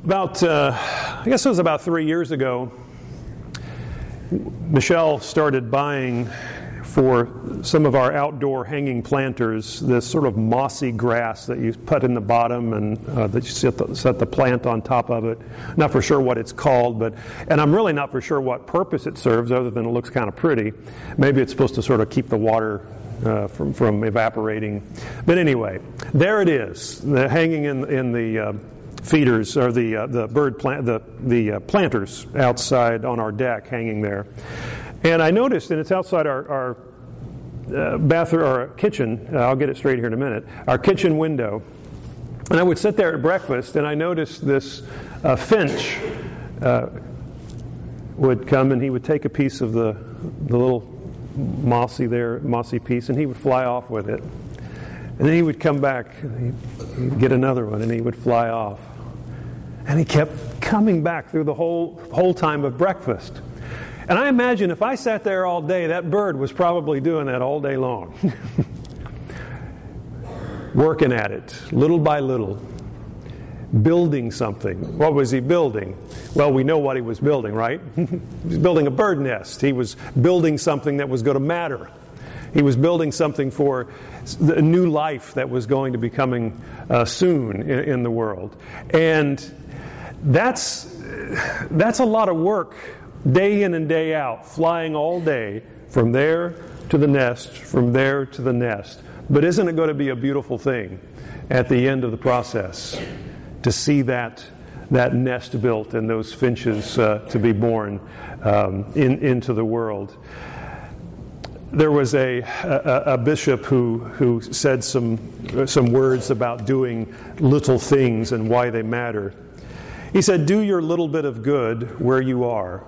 I guess it was about 3 years ago, Michelle started buying for some of our outdoor hanging planters this sort of mossy grass that you put in the bottom and that you set the plant on top of it. Not for sure what it's called, and I'm really not for sure what purpose it serves other than it looks kind of pretty. Maybe it's supposed to sort of keep the water from evaporating. But anyway, there it is, hanging in the feeders or the bird plant, the planters outside on our deck, hanging there. And I noticed, and it's outside our bathroom or kitchen. I'll get it straight here in a minute. Our kitchen window. And I would sit there at breakfast, and I noticed this finch would come, and he would take a piece of the little mossy piece, and he would fly off with it. And then he would come back, and he'd get another one, and he would fly off. And he kept coming back through the whole time of breakfast. And I imagine if I sat there all day, that bird was probably doing that all day long. Working at it, little by little. Building something. What was he building? Well, we know what he was building, right? He was building a bird nest. He was building something that was going to matter. He was building something for a new life that was going to be coming soon in the world. And that's a lot of work, day in and day out, flying all day from there to the nest, from there to the nest. But isn't it going to be a beautiful thing at the end of the process to see that nest built and those finches to be born into the world? There was a bishop who said some words about doing little things and why they matter. He said, "Do your little bit of good where you are.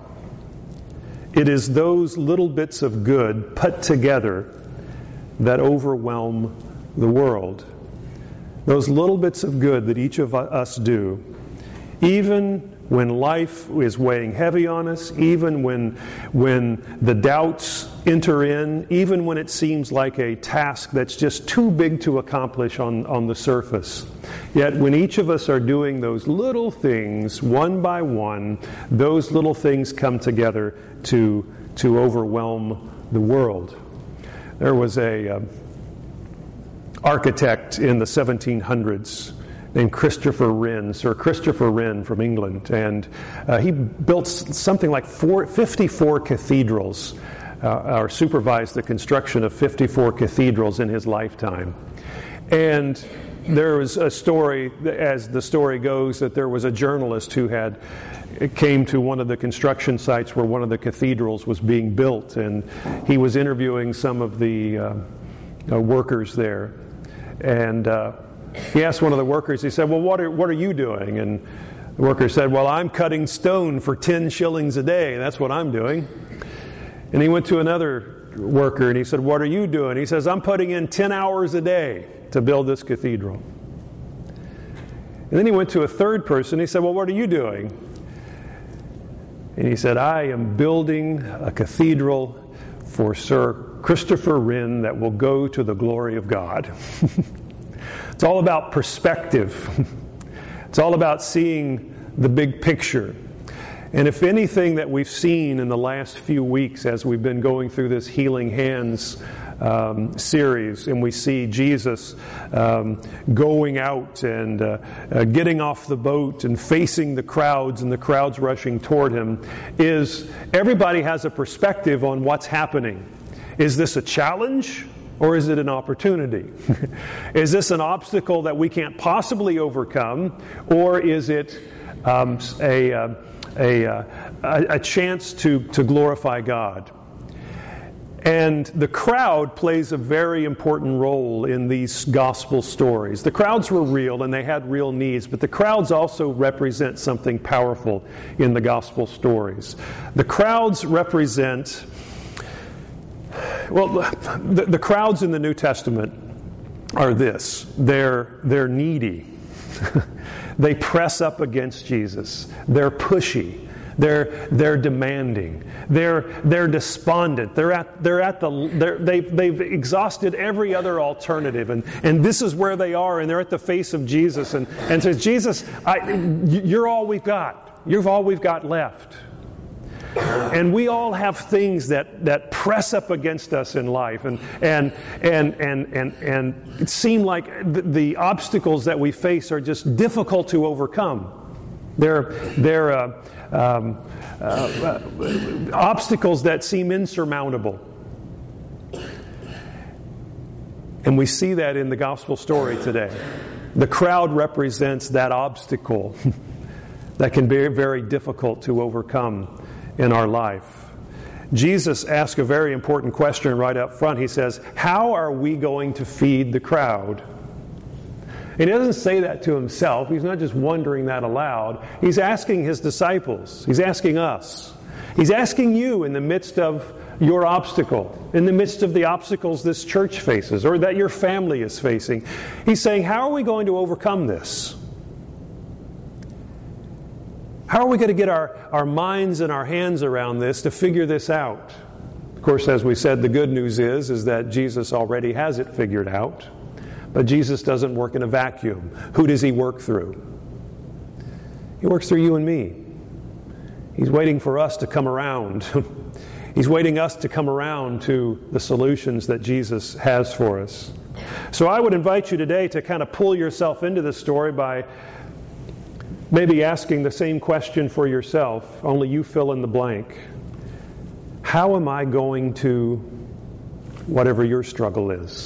It is those little bits of good put together that overwhelm the world." Those little bits of good that each of us do, even when life is weighing heavy on us, even when the doubts enter in, even when it seems like a task that's just too big to accomplish on the surface. Yet when each of us are doing those little things one by one, those little things come together to overwhelm the world. There was a architect in the 1700s named Christopher Wren, Sir Christopher Wren from England, and he built something like 54 cathedrals, or supervised the construction of 54 cathedrals in his lifetime. And there was a story, as the story goes, that there was a journalist who came to one of the construction sites where one of the cathedrals was being built, and he was interviewing some of the workers there. And he asked one of the workers, he said, "Well, what are you doing?" And the worker said, "Well, I'm cutting stone for 10 shillings a day. That's what I'm doing." And he went to another worker and he said, "What are you doing?" He says, "I'm putting in 10 hours a day to build this cathedral." And then he went to a third person. He said, "Well, what are you doing?" And he said, "I am building a cathedral for Sir Christopher Wren that will go to the glory of God." It's all about perspective. It's all about seeing the big picture. And if anything that we've seen in the last few weeks as we've been going through this Healing Hands series, and we see Jesus going out and getting off the boat and facing the crowds and the crowds rushing toward him, is everybody has a perspective on what's happening. Is this a challenge or is it an opportunity? Is this an obstacle that we can't possibly overcome, or is it a chance to glorify God? And the crowd plays a very important role in these gospel stories. The crowds were real and they had real needs, but the crowds also represent something powerful in the gospel stories. The crowds represent, well, the crowds in the New Testament are this. They're needy. They press up against Jesus. They're pushy. They're demanding. They're despondent. They've exhausted every other alternative, and this is where they are, and they're at the face of Jesus and says, Jesus, you're all we've got. You're all we've got left. And we all have things that press up against us in life, and it seems like the obstacles that we face are just difficult to overcome. They're obstacles that seem insurmountable. And we see that in the gospel story today. The crowd represents that obstacle that can be very difficult to overcome in our life. Jesus asks a very important question right up front. He says, how are we going to feed the crowd? He doesn't say that to himself. He's not just wondering that aloud. He's asking his disciples. He's asking us. He's asking you in the midst of your obstacle, in the midst of the obstacles this church faces or that your family is facing. He's saying, how are we going to overcome this? How are we going to get our minds and our hands around this to figure this out? Of course, as we said, the good news is that Jesus already has it figured out. But Jesus doesn't work in a vacuum. Who does He work through? He works through you and me. He's waiting for us to come around. He's waiting us to come around to the solutions that Jesus has for us. So I would invite you today to kind of pull yourself into this story by maybe asking the same question for yourself, only you fill in the blank. How am I going to, whatever your struggle is,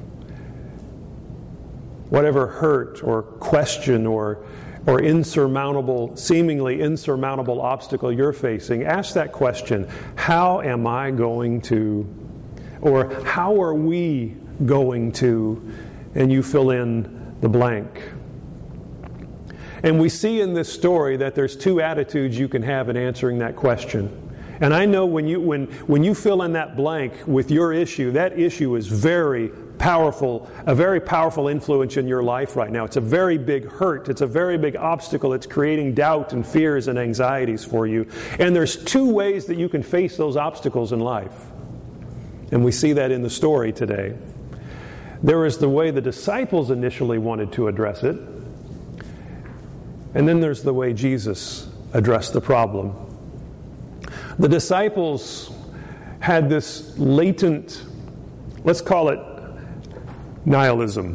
whatever hurt or question or insurmountable, seemingly insurmountable obstacle you're facing, ask that question, how am I going to, or how are we going to, and you fill in the blank. And we see in this story that there's two attitudes you can have in answering that question. And I know when you fill in that blank with your issue, that issue is very powerful, a very powerful influence in your life right now. It's a very big hurt. It's a very big obstacle. It's creating doubt and fears and anxieties for you. And there's two ways that you can face those obstacles in life. And we see that in the story today. There is the way the disciples initially wanted to address it. And then there's the way Jesus addressed the problem. The disciples had this latent, let's call it nihilism.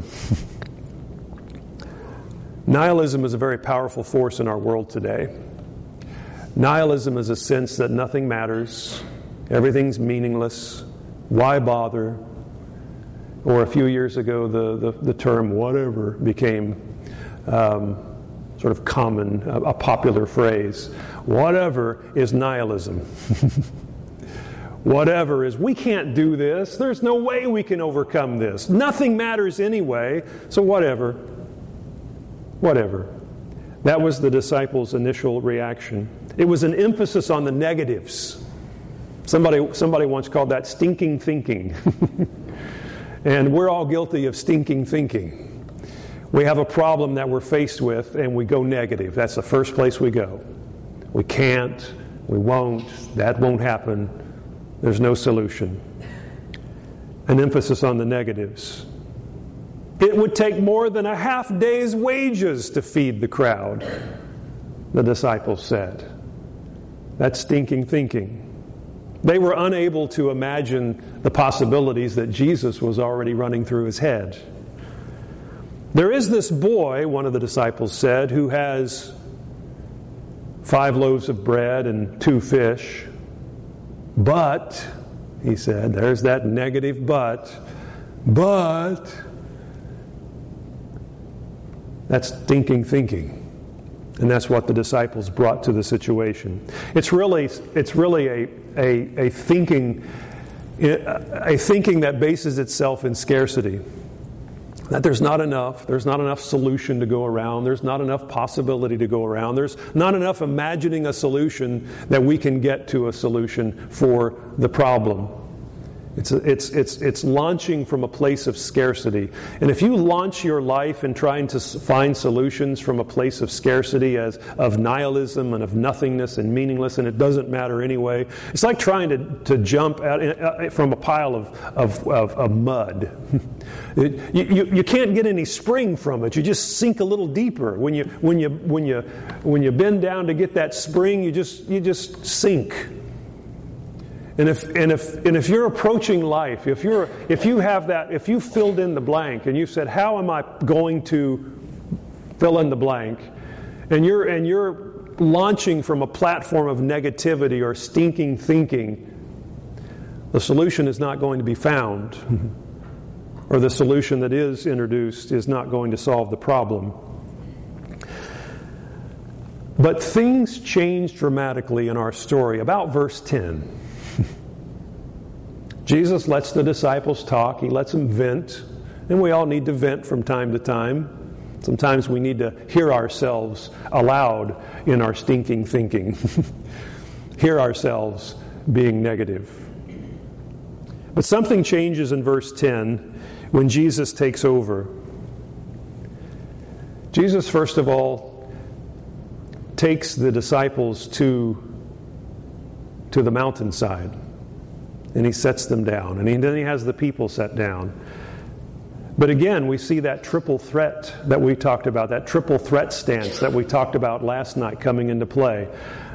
Nihilism is a very powerful force in our world today. Nihilism is a sense that nothing matters, everything's meaningless, why bother? Or a few years ago, the term whatever became sort of common, a popular phrase. Whatever is nihilism. Whatever is, we can't do this. There's no way we can overcome this. Nothing matters anyway, so whatever. Whatever. That was the disciples' initial reaction. It was an emphasis on the negatives. Somebody once called that stinking thinking. And we're all guilty of stinking thinking. We have a problem that we're faced with and we go negative. That's the first place we go. We can't, we won't, that won't happen. There's no solution. An emphasis on the negatives. It would take more than a half day's wages to feed the crowd, the disciples said. That's stinking thinking. They were unable to imagine the possibilities that Jesus was already running through his head. There is this boy, one of the disciples said, who has 5 loaves of bread and 2 fish. But, he said, there's that negative but. That's stinking thinking. And that's what the disciples brought to the situation. It's really a thinking that bases itself in scarcity. That there's not enough solution to go around, there's not enough possibility to go around, there's not enough imagining a solution that we can get to a solution for the problem. It's launching from a place of scarcity. And if you launch your life in trying to find solutions from a place of scarcity, as of nihilism and of nothingness and meaningless, and it doesn't matter anyway, it's like trying to jump out from a pile of mud. You can't get any spring from it. You just sink a little deeper. When you bend down to get that spring, you just sink. And if you're approaching life, if you filled in the blank and you said, how am I going to fill in the blank, and you're launching from a platform of negativity or stinking thinking, the solution is not going to be found, or the solution that is introduced is not going to solve the problem. But things change dramatically in our story about verse 10. Jesus lets the disciples talk. He lets them vent. And we all need to vent from time to time. Sometimes we need to hear ourselves aloud in our stinking thinking. Hear ourselves being negative. But something changes in verse 10 when Jesus takes over. Jesus, first of all, takes the disciples to the mountainside. And he sets them down. And then he has the people set down. But again, we see that triple threat that we talked about, that triple threat stance that we talked about last night coming into play.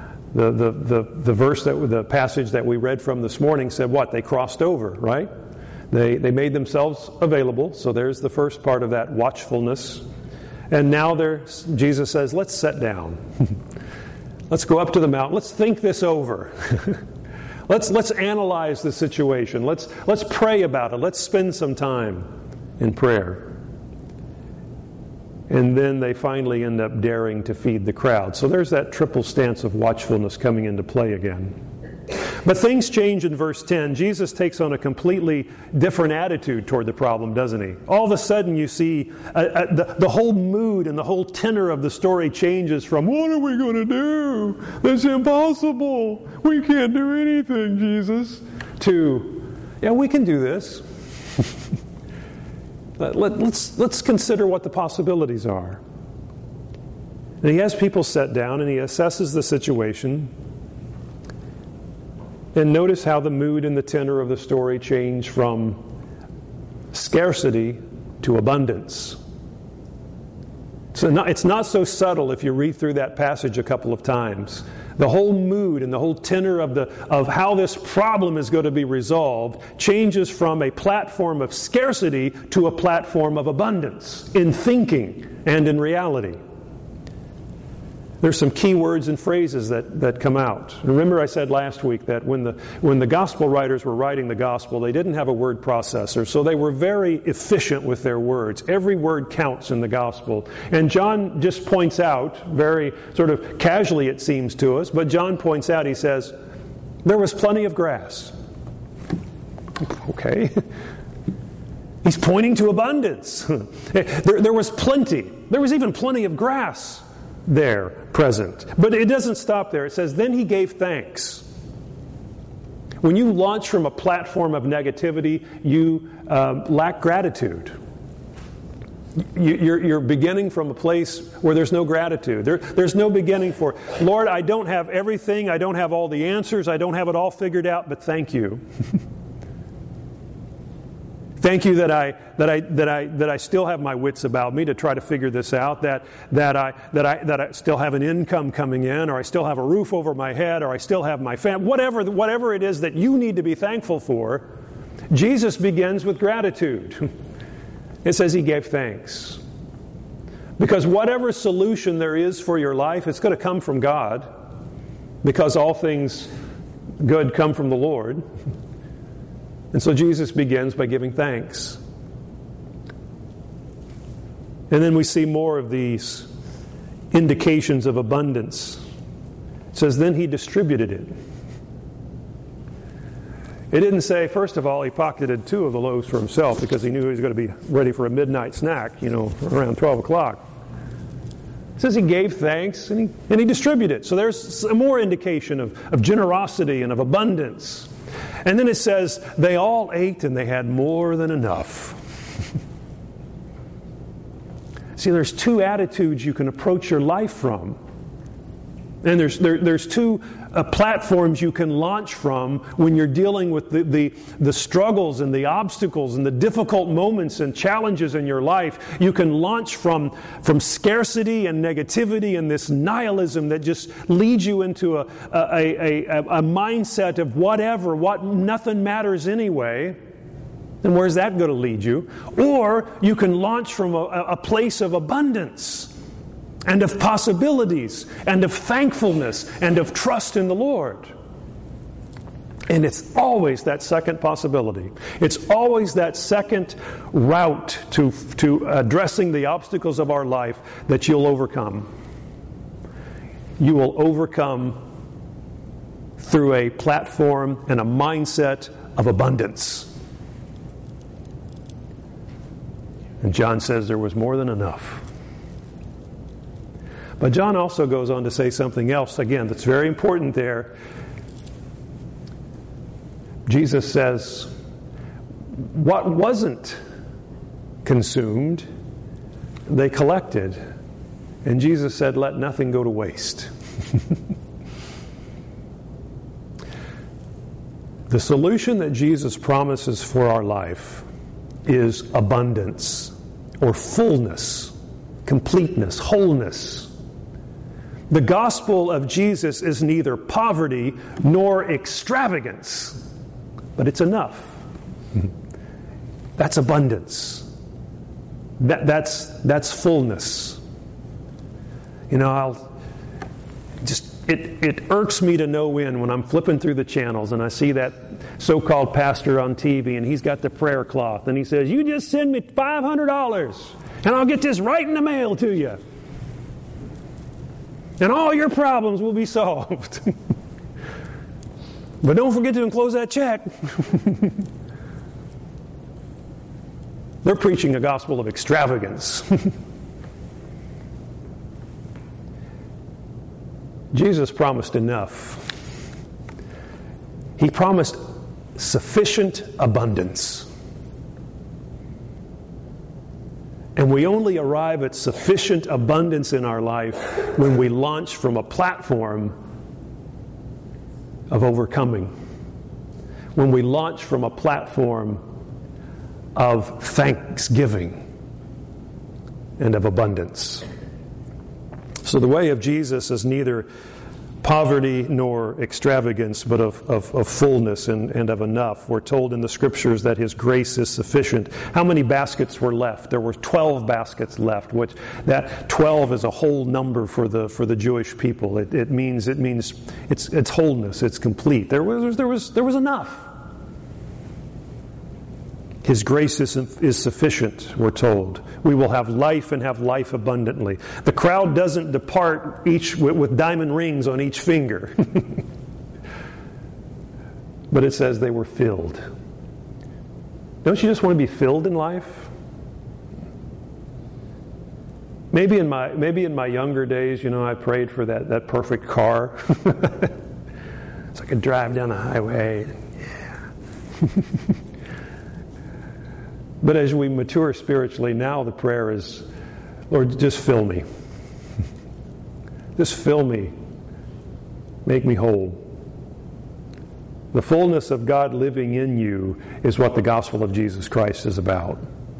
The passage that we read from this morning said what? They crossed over, right? They made themselves available. So there's the first part of that watchfulness. And now Jesus says, let's sit down. Let's go up to the mountain. Let's think this over. Let's analyze the situation. Let's pray about it. Let's spend some time in prayer. And then they finally end up daring to feed the crowd. So there's that triple stance of watchfulness coming into play again. But things change in verse 10. Jesus takes on a completely different attitude toward the problem, doesn't he? All of a sudden you see the whole mood and the whole tenor of the story changes from, what are we going to do? That's impossible. We can't do anything, Jesus. To, yeah, we can do this. Let's consider what the possibilities are. And he has people set down and he assesses the situation. And notice how the mood and the tenor of the story change from scarcity to abundance. So it's not so subtle if you read through that passage a couple of times. The whole mood and the whole tenor of how this problem is going to be resolved changes from a platform of scarcity to a platform of abundance in thinking and in reality. There's some key words and phrases that come out. Remember I said last week that when the gospel writers were writing the gospel, they didn't have a word processor, so they were very efficient with their words. Every word counts in the gospel. And John just points out, very sort of casually it seems to us, but John points out, he says, there was plenty of grass. Okay. He's pointing to abundance. There was plenty. There was even plenty of grass there present. But it doesn't stop there. It says, then he gave thanks. When you launch from a platform of negativity, you lack gratitude. You're beginning from a place where there's no gratitude. There's no beginning for, Lord, I don't have everything. I don't have all the answers. I don't have it all figured out, but thank you. Thank you that I still have my wits about me to try to figure this out, that I still have an income coming in, or I still have a roof over my head, or I still have my family. Whatever it is that you need to be thankful for, Jesus begins with gratitude. It says he gave thanks. Because whatever solution there is for your life, it's going to come from God, because all things good come from the Lord. And so Jesus begins by giving thanks. And then we see more of these indications of abundance. It says, then he distributed it. It didn't say, first of all, he pocketed 2 of the loaves for himself because he knew he was going to be ready for a midnight snack, around 12 o'clock. It says he gave thanks and he distributed it. So there's some more indication of generosity and of abundance. And then it says, they all ate and they had more than enough. See, there's two attitudes you can approach your life from. And there's two platforms you can launch from when you're dealing with the struggles and the obstacles and the difficult moments and challenges in your life. You can launch from scarcity and negativity and this nihilism that just leads you into a mindset of nothing matters anyway. And where's that going to lead you? Or you can launch from a place of abundance and of possibilities, and of thankfulness, and of trust in the Lord. And it's always that second possibility. It's always that second route to addressing the obstacles of our life that you'll overcome. You will overcome through a platform and a mindset of abundance. And John says there was more than enough. But John also goes on to say something else, again, that's very important there. Jesus says, what wasn't consumed, they collected. And Jesus said, let nothing go to waste. The solution that Jesus promises for our life is abundance, or fullness, completeness, wholeness. The gospel of Jesus is neither poverty nor extravagance, but it's enough. That's abundance. That's fullness. You know, it irks me to no end when I'm flipping through the channels and I see that so-called pastor on TV and he's got the prayer cloth and he says, "You just send me $500 and I'll get this right in the mail to you. And all your problems will be solved." But don't forget to enclose that check. They're preaching a gospel of extravagance. Jesus promised enough. He promised sufficient abundance. And we only arrive at sufficient abundance in our life when we launch from a platform of overcoming. When we launch from a platform of thanksgiving and of abundance. So the way of Jesus is neither poverty nor extravagance, but of fullness and of enough. We're told in the Scriptures that His grace is sufficient. How many baskets were left? There were 12 baskets left, which that 12 is a whole number for the Jewish people. It means it's wholeness, it's complete. There was enough. His grace is sufficient, we're told. We will have life and have life abundantly. The crowd doesn't depart each with diamond rings on each finger. But it says they were filled. Don't you just want to be filled in life? Maybe in my younger days, I prayed for that perfect car. So I could drive down the highway. Yeah. But as we mature spiritually, now the prayer is, Lord, just fill me. Just fill me. Make me whole. The fullness of God living in you is what the gospel of Jesus Christ is about.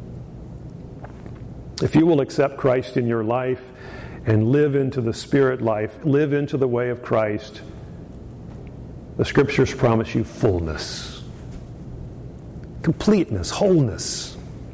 If you will accept Christ in your life and live into the Spirit life, live into the way of Christ, the Scriptures promise you fullness, completeness, wholeness.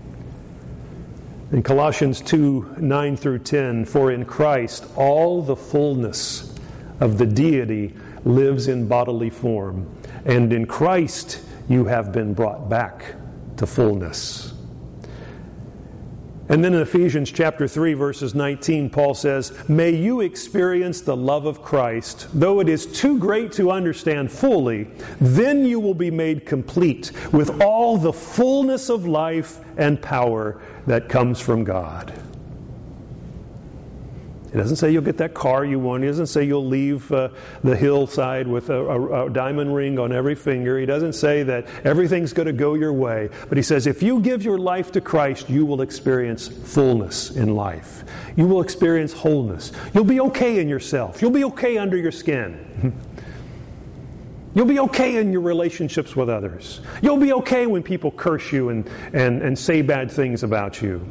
In Colossians 2:9 through 10, for in Christ all the fullness of the deity lives in bodily form, and in Christ you have been brought back to fullness. And then in Ephesians chapter 3, verses 19, Paul says, may you experience the love of Christ, though it is too great to understand fully, then you will be made complete with all the fullness of life and power that comes from God. It doesn't say you'll get that car you want. It doesn't say you'll leave the hillside with a diamond ring on every finger. He doesn't say that everything's going to go your way. But he says if you give your life to Christ, you will experience fullness in life. You will experience wholeness. You'll be okay in yourself. You'll be okay under your skin. You'll be okay in your relationships with others. You'll be okay when people curse you and say bad things about you.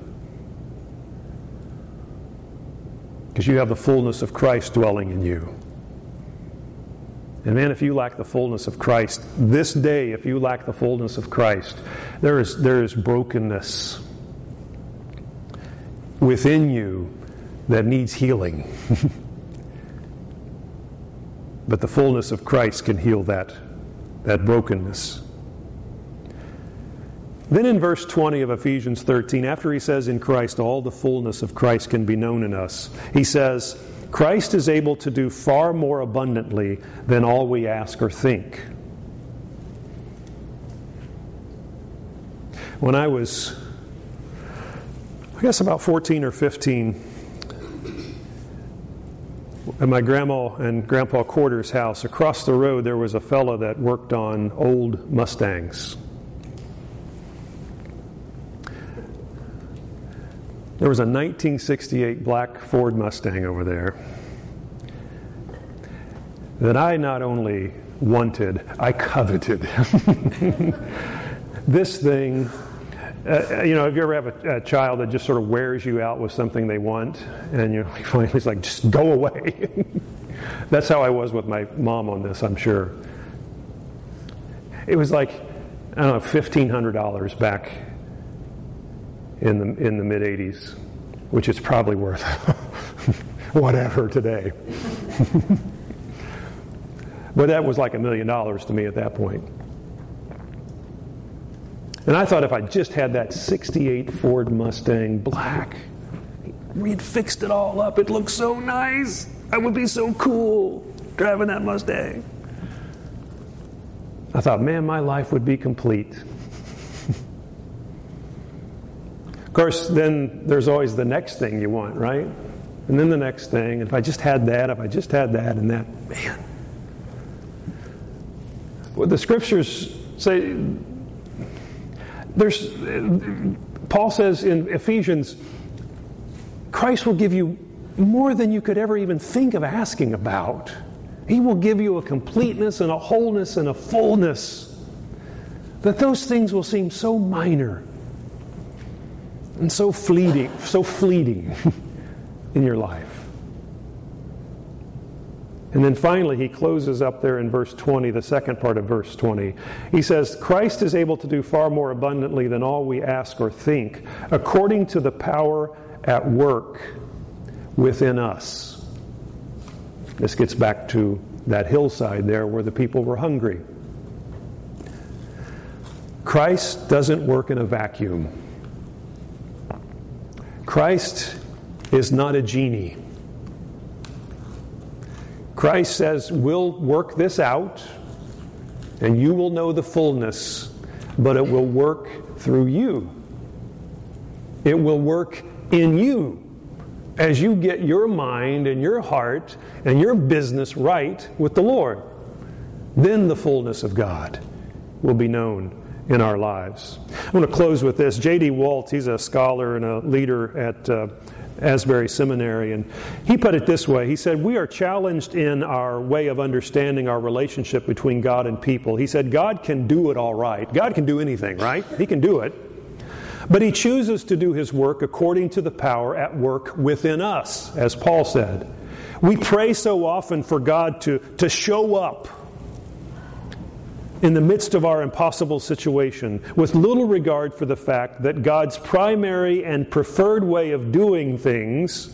Because you have the fullness of Christ dwelling in you. And man, if you lack the fullness of Christ, this day, if you lack the fullness of Christ, there is brokenness within you that needs healing. But the fullness of Christ can heal that brokenness. Then in verse 20 of Ephesians 13, after he says in Christ all the fullness of Christ can be known in us, he says, Christ is able to do far more abundantly than all we ask or think. When I was, I guess about 14 or 15, at my grandma and grandpa Quarter's house, across the road there was a fellow that worked on old Mustangs. There was a 1968 black Ford Mustang over there that I not only wanted, I coveted. This thing, if you ever have a child that just sort of wears you out with something they want, and you're like, finally it's like, just go away. That's how I was with my mom on this, I'm sure. It was like, I don't know, $1,500 back in the mid-'80s, which is probably worth whatever today. But that was like $1 million to me at that point. And I thought if I just had that 68 Ford Mustang black, we had fixed it all up, it looked so nice, I would be so cool driving that Mustang. I thought, man, my life would be complete. Of course, then there's always the next thing you want, right? And then the next thing. If I just had that, and that, man. What the scriptures say, Paul says in Ephesians, Christ will give you more than you could ever even think of asking about. He will give you a completeness and a wholeness and a fullness that those things will seem so minor and so fleeting in your life. And then finally, he closes up there in verse 20, the second part of verse 20. He says, Christ is able to do far more abundantly than all we ask or think, according to the power at work within us. This gets back to that hillside there where the people were hungry. Christ doesn't work in a vacuum. Christ is not a genie. Christ says, we'll work this out, and you will know the fullness, but it will work through you. It will work in you as you get your mind and your heart and your business right with the Lord. Then the fullness of God will be known in our lives. I want to close with this. J.D. Waltz, he's a scholar and a leader at Asbury Seminary, and he put it this way. He said, we are challenged in our way of understanding our relationship between God and people. He said, God can do it all right. God can do anything, right? He can do it. But He chooses to do His work according to the power at work within us, as Paul said. We pray so often for God to show up in the midst of our impossible situation, with little regard for the fact that God's primary and preferred way of doing things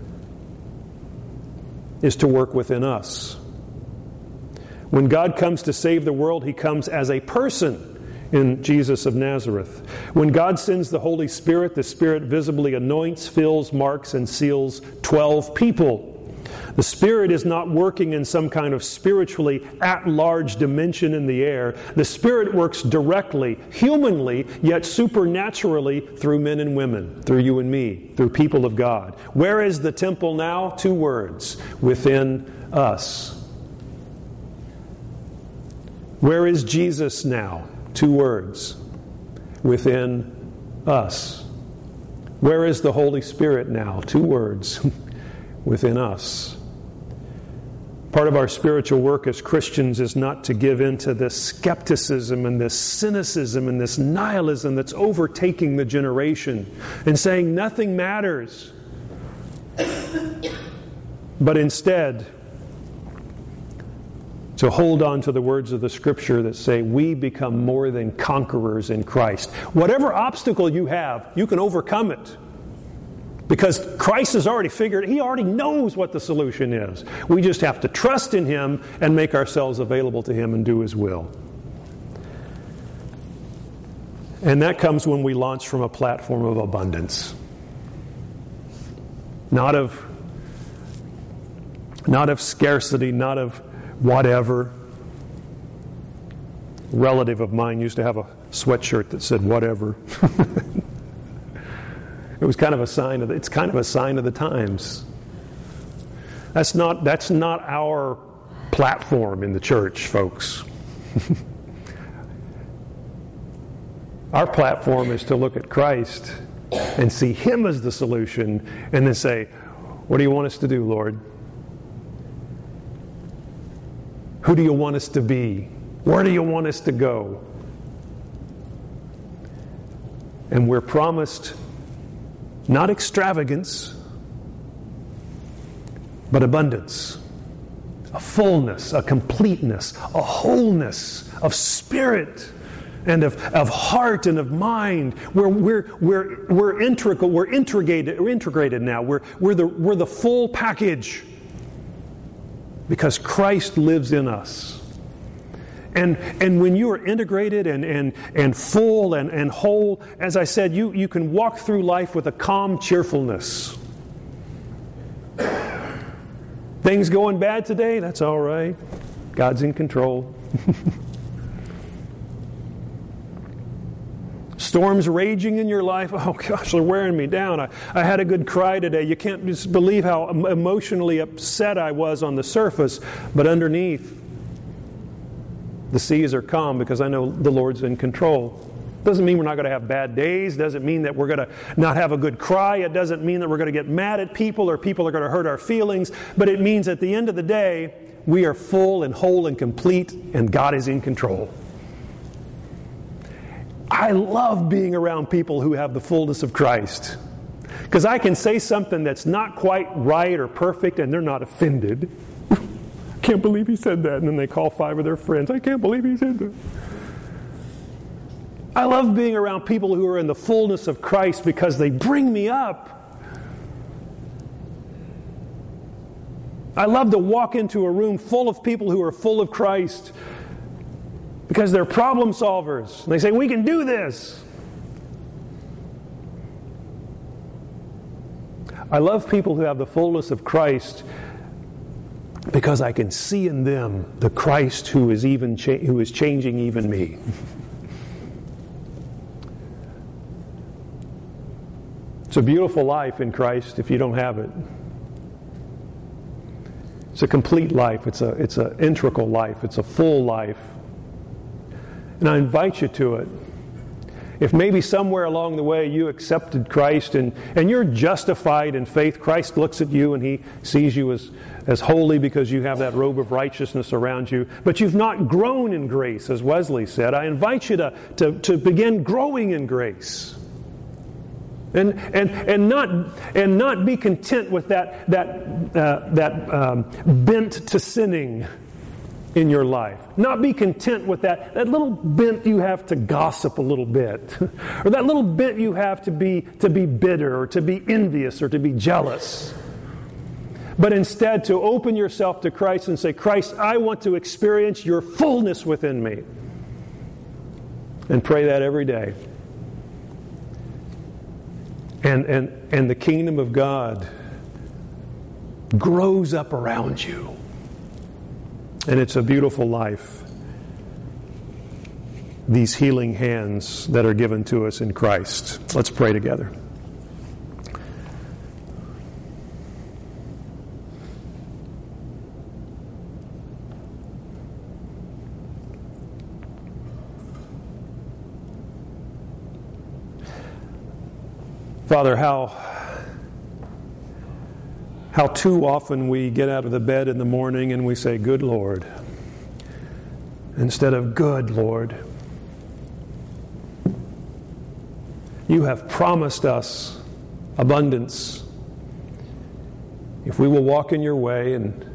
is to work within us. When God comes to save the world, He comes as a person in Jesus of Nazareth. When God sends the Holy Spirit, the Spirit visibly anoints, fills, marks, and seals 12 people. The Spirit is not working in some kind of spiritually at-large dimension in the air. The Spirit works directly, humanly, yet supernaturally through men and women, through you and me, through people of God. Where is the temple now? 2 words: within us. Where is Jesus now? 2 words: within us. Where is the Holy Spirit now? 2 words: within us. Part of our spiritual work as Christians is not to give in to this skepticism and this cynicism and this nihilism that's overtaking the generation and saying nothing matters. But instead, to hold on to the words of the Scripture that say we become more than conquerors in Christ. Whatever obstacle you have, you can overcome it. Because Christ has already figured, He already knows what the solution is. We just have to trust in Him and make ourselves available to Him and do His will. And that comes when we launch from a platform of abundance. Not of scarcity, not of whatever. A relative of mine used to have a sweatshirt that said whatever. It was kind of a sign of it's kind of a sign of the times. That's not our platform in the church, folks. Our platform is to look at Christ and see Him as the solution and then say, what do you want us to do, Lord? Who do you want us to be? Where do you want us to go? And we're promised not extravagance, but abundance. A fullness, a completeness, a wholeness of spirit and of heart and of mind. We're integral. We're integrated now. We're the full package because Christ lives in us. And when you are integrated and full and whole, as I said, you can walk through life with a calm cheerfulness. Things going bad today? That's all right. God's in control. Storms raging in your life? Oh gosh, they're wearing me down. I had a good cry today. You can't just believe how emotionally upset I was on the surface, but underneath, the seas are calm because I know the Lord's in control. Doesn't mean we're not going to have bad days. Doesn't mean that we're going to not have a good cry. It doesn't mean that we're going to get mad at people or people are going to hurt our feelings. But it means at the end of the day, we are full and whole and complete and God is in control. I love being around people who have the fullness of Christ. Because I can say something that's not quite right or perfect and they're not offended. Can't believe he said that. And then they call 5 of their friends. I can't believe he said that. I love being around people who are in the fullness of Christ because they bring me up. I love to walk into a room full of people who are full of Christ because they're problem solvers. And they say, we can do this. I love people who have the fullness of Christ because I can see in them the Christ who is changing even me. It's a beautiful life in Christ if you don't have it. It's a complete life. It's an integral life. It's a full life. And I invite you to it. If maybe somewhere along the way you accepted Christ and you're justified in faith, Christ looks at you and He sees you as holy because you have that robe of righteousness around you, but you've not grown in grace, as Wesley said, I invite you to begin growing in grace. And not be content with that bent to sinning in your life. Not be content with that little bent you have to gossip a little bit, or that little bent you have to be bitter, or to be envious, or to be jealous. But instead to open yourself to Christ and say, Christ, I want to experience your fullness within me. And pray that every day. And the kingdom of God grows up around you. And it's a beautiful life. These healing hands that are given to us in Christ. Let's pray together. Father, how too often we get out of the bed in the morning and we say, "Good Lord," instead of "Good Lord." You have promised us abundance if we will walk in your way and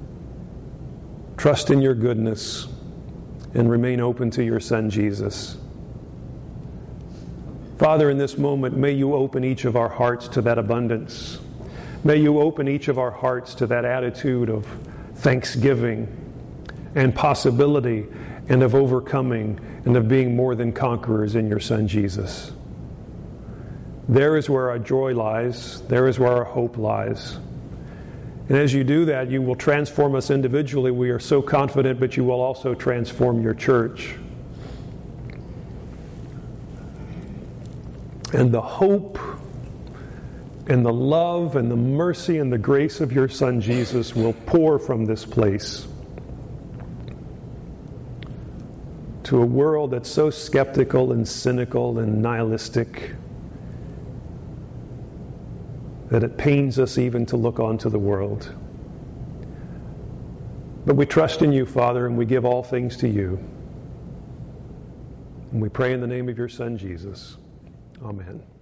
trust in your goodness and remain open to your Son, Jesus. Father, in this moment, may you open each of our hearts to that abundance. May you open each of our hearts to that attitude of thanksgiving and possibility and of overcoming and of being more than conquerors in your Son, Jesus. There is where our joy lies. There is where our hope lies. And as you do that, you will transform us individually. We are so confident, but you will also transform your church. And the hope and the love and the mercy and the grace of your Son, Jesus, will pour from this place to a world that's so skeptical and cynical and nihilistic that it pains us even to look onto the world. But we trust in you, Father, and we give all things to you. And we pray in the name of your Son, Jesus. Amen.